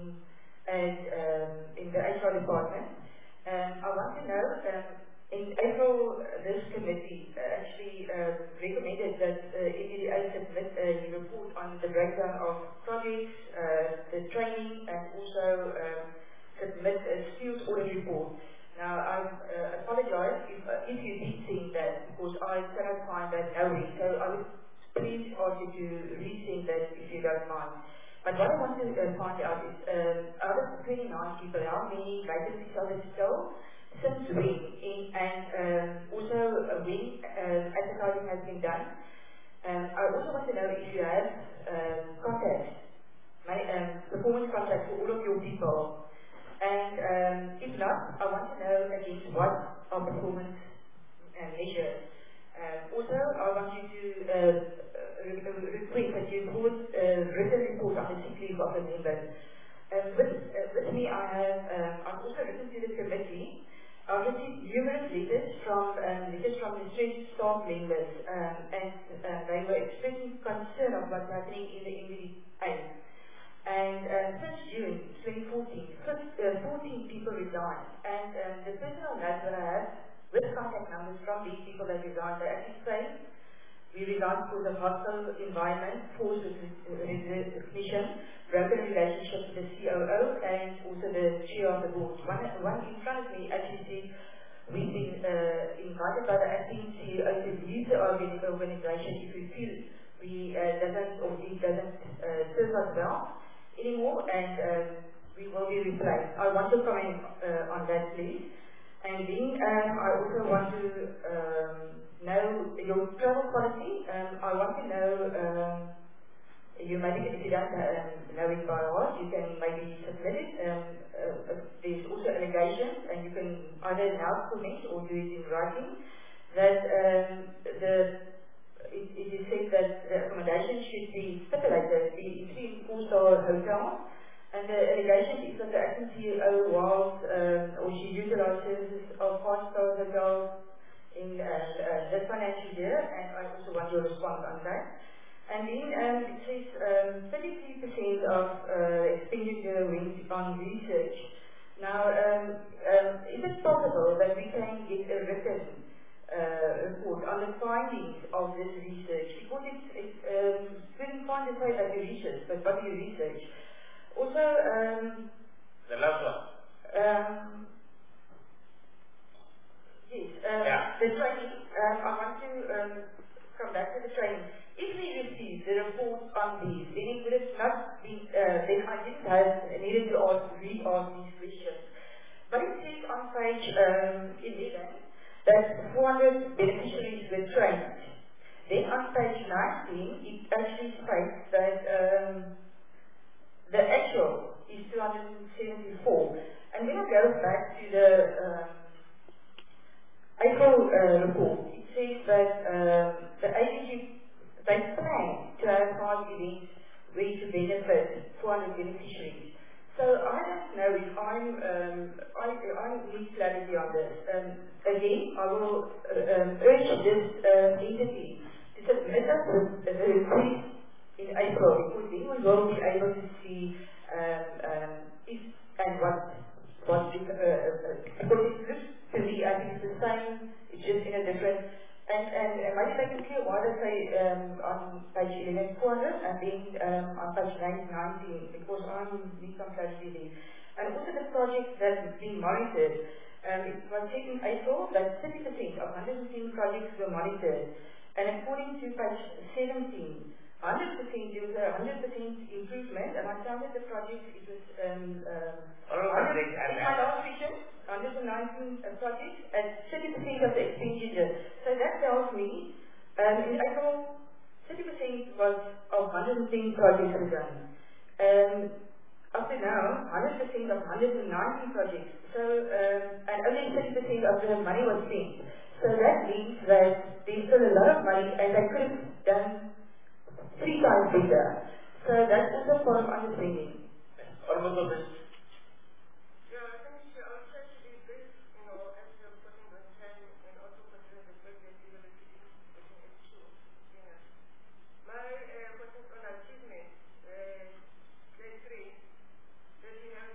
in the HR department. I want to know, in April, this committee actually recommended that NDDA submit a report on the breakdown of projects, the training, and also submit a skills audit report. Now, I apologize if you did see that, because I cannot find that nowhere. So I would please ask you to resend that if you don't mind. But what I want to find out is, out of 29 people, how many vacancies are there still? Since when? And also when advertising has been done. I also want to know if you have contacts, performance contracts for all of your people. And if not, I want to know against what are performance measures. Also, I want you to request that you put a written report on the sick leave of the members. With me, I've also written to the committee. I've received numerous letters from the stressed staff members, and they were expressing concern of what's happening in the NDDA. And since June 2014, 14 people resigned. And the personal notes that I have with contact numbers from these people that resigned, they actually say we resigned because of hostile environment, forced recognition, broken relationship with the COO, and also the chair of the board. One in front of me actually said we've been invited by the acting CEO to leave the organization if we feel he doesn't serve us well anymore, and we will be replaced. I want to comment on that, please. And then I also want to know your travel policy. I want to know, you maybe, if you don't know it by heart, you can maybe submit it. There's also allegations, and you can either now comment or do it in writing, that it is said that the accommodation should be stipulated in 3 and 4-star hotels. And the allegation is that the acting CEO was, or she utilized services of 5-star hotels in this financial year, and I also want your response on that. And then it says 33% of expenditure went on research. Now, is it possible that we can get a written report on the findings of this research? Because it's very fine to say that you research, but what do you research? Also, the last one. Yes, the training. I want to come back to the training. If we receive the report on these, then it would have not been, then I didn't have needed to re-ask these questions. But it says on page 11 that 400 beneficiaries were trained. Then on page 19, it actually states that the actual is 274. And when I go back to the April report, it says that the agency, they plan to have 5 events where to benefit 400 beneficiaries. So I don't know if I need clarity on this. Again, I will urge this entity to submit us with a request in April, because then we will be able to see if and what because it looks to me, I think it's the same, it's just in a different, and maybe they can clear why they say on page 11 400 and then on page 19, because I need some clarity there. And also the projects that have been monitored, it was said in April that 30% of 110 projects were monitored, and according to page 17 100%, there was a 100% improvement, and I found that the project, it was, it's my last vision, 119 projects, and 30% of the expenditure. So that tells me, in April, 30% was of 110 projects were done. Up to now, 100% of 119 projects. So, and only 30% of the money was spent. So that means that there's still a lot of money, and they could have done 3 times better. So that's also part of understanding. Yeah, I think I was trying to be this, as you're putting on time and also considering the fact that you were sitting at 2. Yeah. My questions on achievement, slide 3, that you have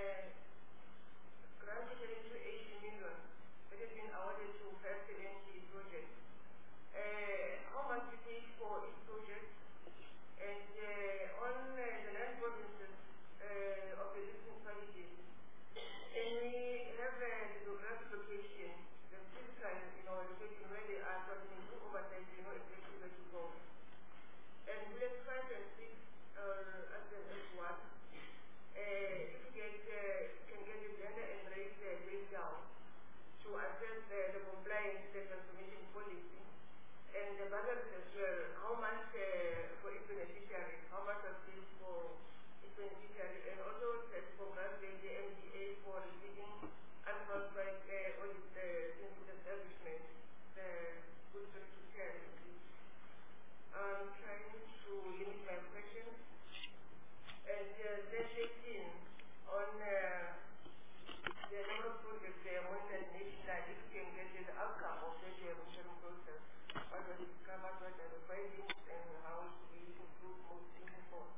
granted into 80 million that has been awarded to 5 projects. How much you pay for each project? And on the 9 provinces of the municipalities, can we have the geographic location, the physical, location where they are, so we do oversight, we know exactly where to go. And let's 5 and 6 as the S1. If we can get the gender and race breakdown to assess the compliance with the transformation policy. And the budget as well, how much for each beneficiary, how much of this for each beneficiary, and also for grant the MDA for receiving unqualified audit input establishment, the good practice care. I'm trying to limit my questions. And let's 15 on the number of projects they are monitored nationally, if you can get the outcome of the monitoring process. What was discovered, what are the findings, and how we improve moving forward.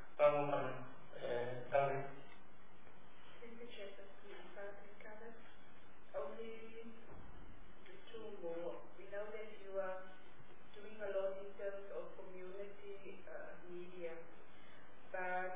Thank you, Chairperson. Only 2 more. We know that you are doing a lot in terms of community media, but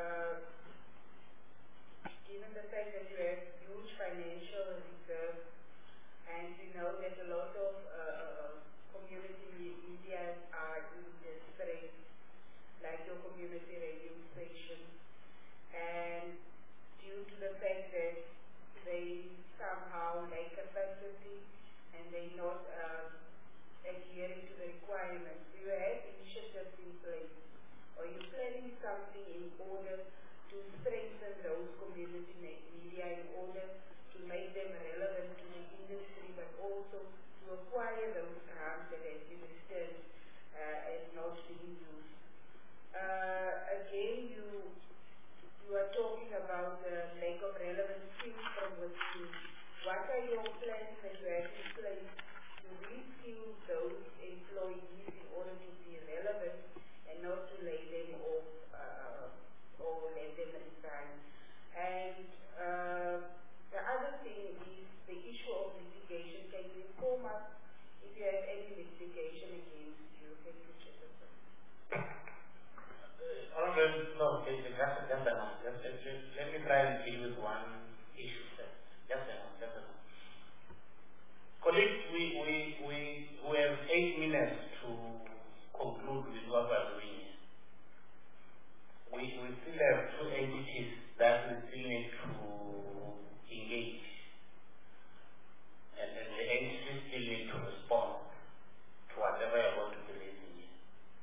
given the fact that you have huge financial reserves, and we know that a lot of community media are in distress, like your community radio station, and due to the fact that they somehow lack capacity and they're not adhering to the requirements, do you have initiatives in place? Are you planning something in order to strengthen those community media in order to make them relevant to the industry, but also to acquire those grants that have been returned as not being used? Again, you are talking about the lack of relevant skills from within. What are your plans that you have in place to reskill those employees in order to be relevant and not to lay them off or let them resign? And the other thing is the issue of litigation. Can you inform us if you have any litigation against you? Thank you, Chairperson. No, let me try and deal with one issue first. Just enough. Colleagues, we have 8 minutes to conclude with what we are doing. We still have 2 entities that we still need to engage, and the entities still need to respond to whatever you are going to be raising here.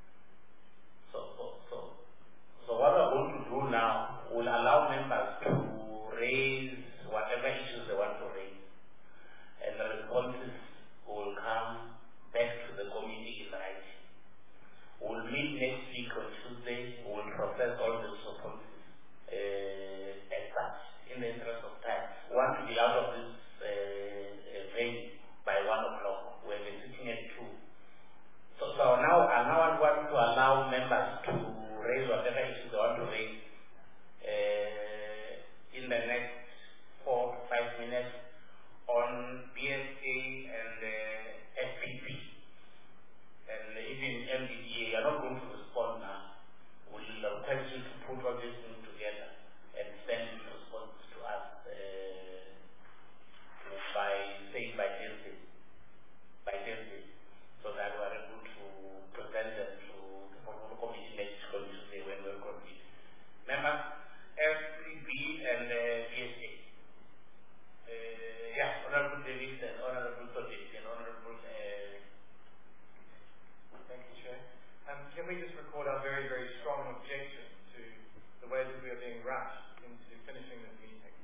So what we're going to do now will allow members to raise whatever issues they want to raise, and the responses will come back to the committee in writing. We'll meet next week on Tuesday. We'll process all the responses, and into finishing this meeting.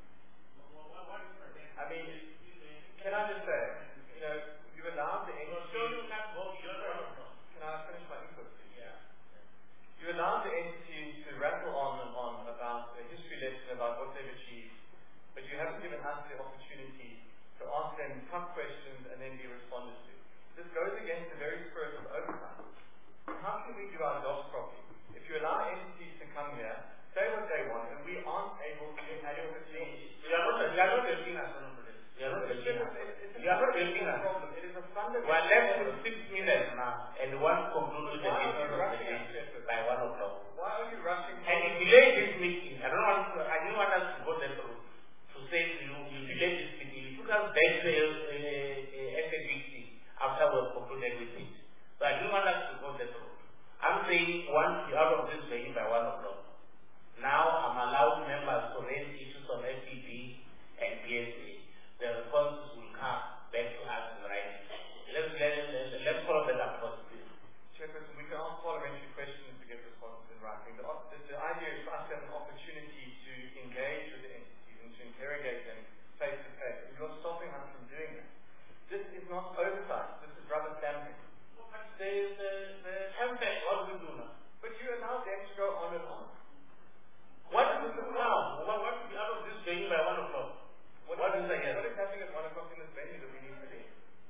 I mean, can I just say, you allowed the entity... Can I finish my input, please? Yeah. You allowed the entity to rattle on and on about a history lesson about what they've achieved, but you haven't given us the opportunity to ask them tough questions and then be responded to. This goes against the very spirit of oversight. How can we do our jobs properly? If you allow entities to come here, say what they want, and we aren't able to adequately... You are not helping us on this. You are not helping us. You are not helping us. It is a fundamental... We are left with 6 minutes now, and want to conclude with the business of the day by 1 o'clock. Why are you rushing? And you delay this meeting. I didn't want us to go that route. To say to you, you delay this meeting. You took us back to SABC after we have concluded with it. So I didn't want us to go that route. I'm saying once you're out of this venue by 1 o'clock. Now I'm allowing members to raise issues on FPP and PSA. The responses will come back to us in writing. Let's follow that approach, please. Chairperson, we can ask parliamentary questions to get responses in writing. The idea is for us to have an opportunity to engage with the entities and to interrogate them face to face. And you're stopping us from doing that. This is not oversight. This is rubber stamping. The template, what do we do now? But you allow them to go on and on. What do we do now? What will be out of this venue by 1 o'clock? What is the What is happening at 1 o'clock in this venue that we need to do?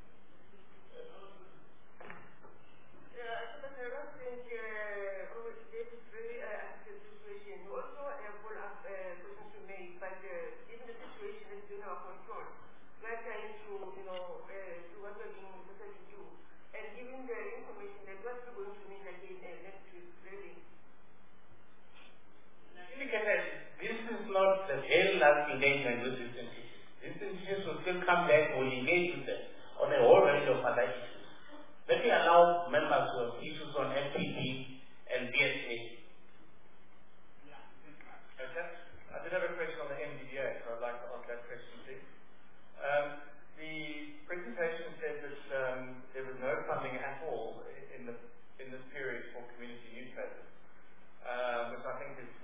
I don't think this is very active situation. We also have follow-up questions to make, but given the situation is in our control, we are trying to, do what we're being requested to do. And given the information that what we're going to meet again next week, really. This is not the very last engagement with this institution. This institution will still come back, will engage with them on a whole range of other issues. Let me allow members who have issues on FPP and BSA. Okay. I did have a question on the MDDA, so I'd like to ask that question, please. The presentation said that there was no funding at all in this period for community newspapers, which I think is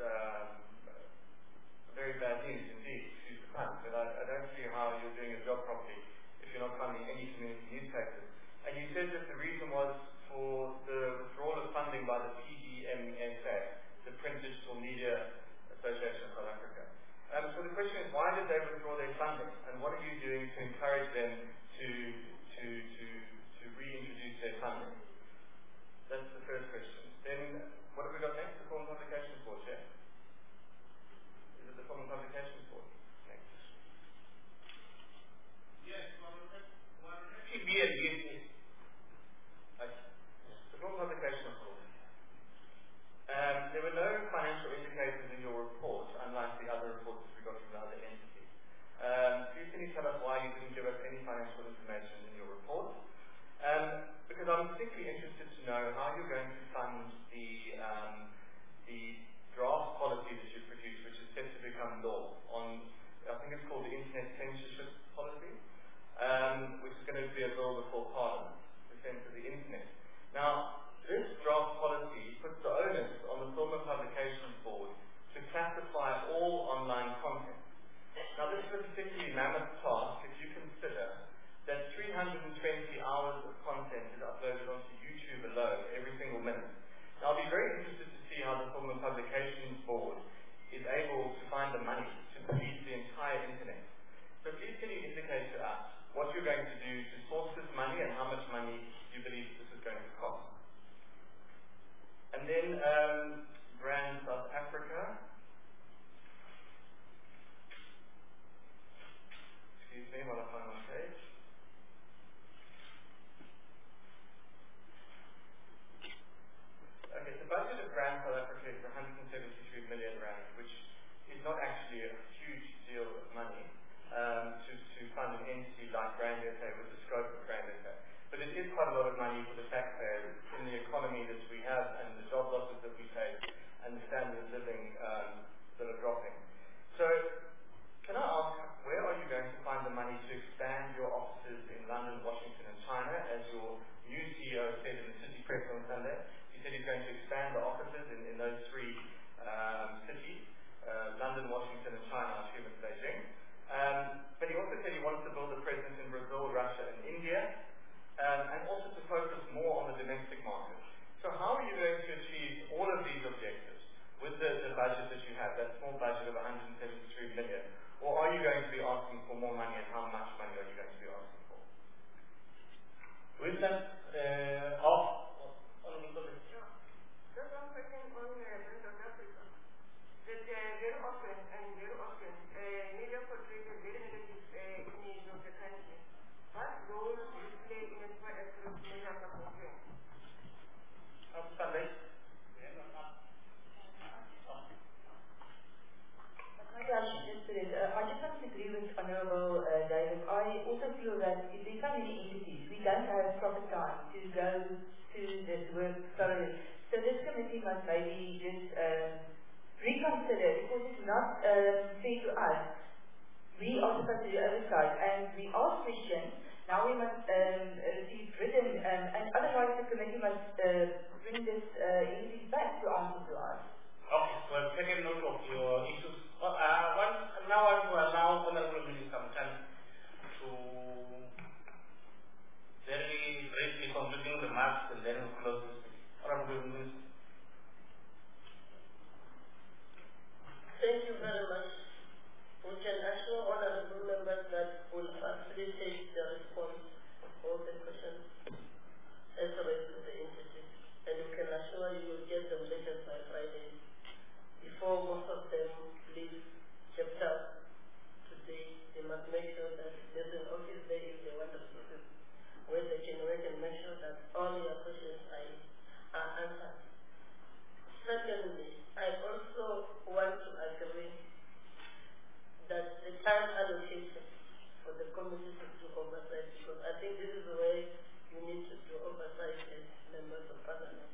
very bad news indeed, excuse the pun, but I don't see how you're doing your job properly if you're not funding any community newspapers. And you said that the reason was for the withdrawal of funding by the PDMSA, the Print Digital Media Association of South Africa. So the question is, why did they withdraw their funding? And what are you doing to encourage them to reintroduce their funding? That's the first question. Then, what have we got next? The Film Publications Board, Chair? Is it the Film Publications Board? Next. Yes, PB and BSA. The Film Publications Board. There were no financial indicators in your report, unlike the other reports we got from the other entities. Please can you tell us why you didn't give us any financial information in your report? Because I'm particularly interested to know how you're going to fund the draft policy that you've produced, which is set to become law on, I think it's called the Internet Censorship Policy, which is going to be a bill before Parliament to censor the Internet. Now, this draft policy puts the onus on the Film and Publications Board to classify all online content. Now, this is a particularly mammoth task if you consider that 320 hours of content is uploaded onto YouTube alone every single minute. Now, I'll be very interested to see how the Film and Publications Board is able to find the money to police the entire Internet. So please can you indicate to us what you're going to do to source this money and how much money you believe this is going to cost. And then Brand South Africa. Excuse me while I find my page. Okay, the budget of Brand South Africa is 173 million rand, which is not actually a million? Or are you going to be asking for more money, and how much money are you going to be asking for? With that, Just one question on South Africa. That very often, media portrays a very negative image of the country. What role do you play in as far as measures are concerned? I just want to agree with Honourable David. I also feel that if there's so many entities, we don't have proper time to go through this work thoroughly. So this committee must maybe just reconsider, because it's not fair to us. We are supposed to do oversight, and we ask questions. Now we must receive written, and otherwise the committee must bring this entities back to answer to us. Okay, well, take a note of your issues. Now I will allow Honourable Minister Mutani to very briefly concluding remarks, and then we'll close this. Honourable Minister. Thank you very much. We can assure honourable members that we'll facilitate the response of all the questions as raised to the entities, and we can assure you will get them later by Friday. Before most of them leave chapter today, they must make sure that there's an office there if they want to visit, where they can work and make sure that all your questions are answered. Secondly, I also want to agree that the time allocation for the committee to do oversight, because I think this is where you need to do oversight as members of parliament.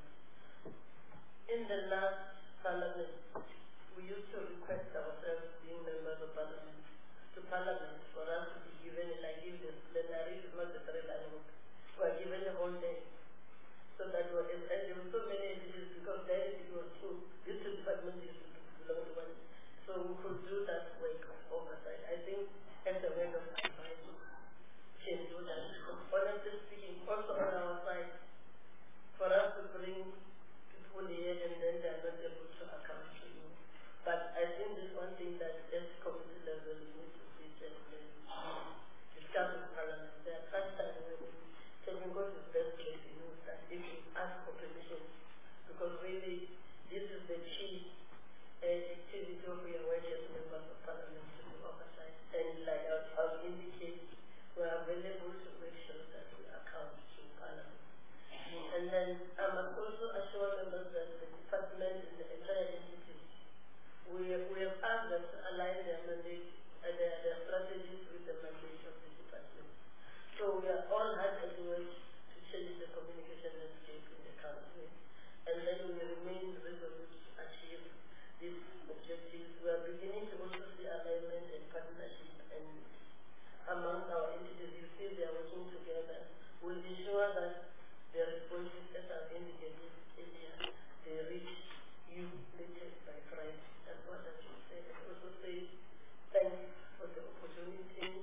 In the last parliament, we used to request ourselves, being members of parliament, for us to be given, like if the plenary is not the 3-line work, we are given a whole day. So that was, and there were so many entities, because then it was two, these two departments used to belong to one. So we could do that work of oversight. I think as a way of advice, we can do that. Because honestly speaking, also on our side, for us to bring people here and then they are not able to account to you. But I think this one thing that at committee level we need to sit and discuss with parliament. There are such times when Kevin God is best place to know that if you ask for permission, because really this is the key activity of your work as members of parliament to do oversight. And like I'll indicate, we are available to make sure that we account to parliament. And then I must also assure members that the department and the entire entity, we have asked them to align their mandate and their strategies with the mandate of the department. So we are all hard at work to change the communication landscape in the country. And then we remain resolute to achieve these objectives. We are beginning to also see alignment and partnership, and among our entities, you see they are working together. We'll ensure that the responses that are indicated earlier, they reach you later by Friday. That's what I should say. I also say thanks for the opportunity.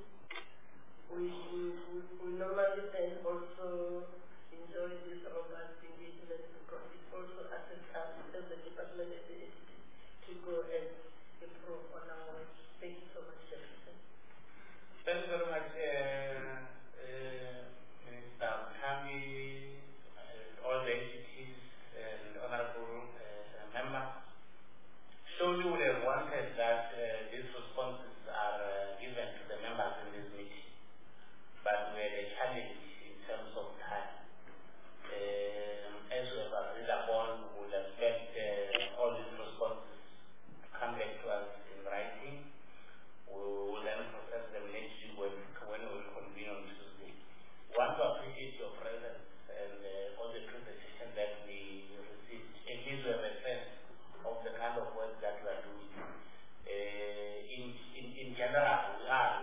We normally then also enjoy this robust engagement, because it also assists us as the department and the entity to go and improve on our work. Thank you so much, Jefferson. Thank you very much, Minister Mutani, all the entities and honourable members. Surely we have wanted that these responses are given to the members in this meeting, but we had a challenge in terms of time. As we have agreed upon, we would expect all these responses to come back to us in writing. We will then process them next week when we will convene on Tuesday. We want to appreciate your presence and all the presentations that we received. At least we have a sense of the kind of work that we are doing. In general, we are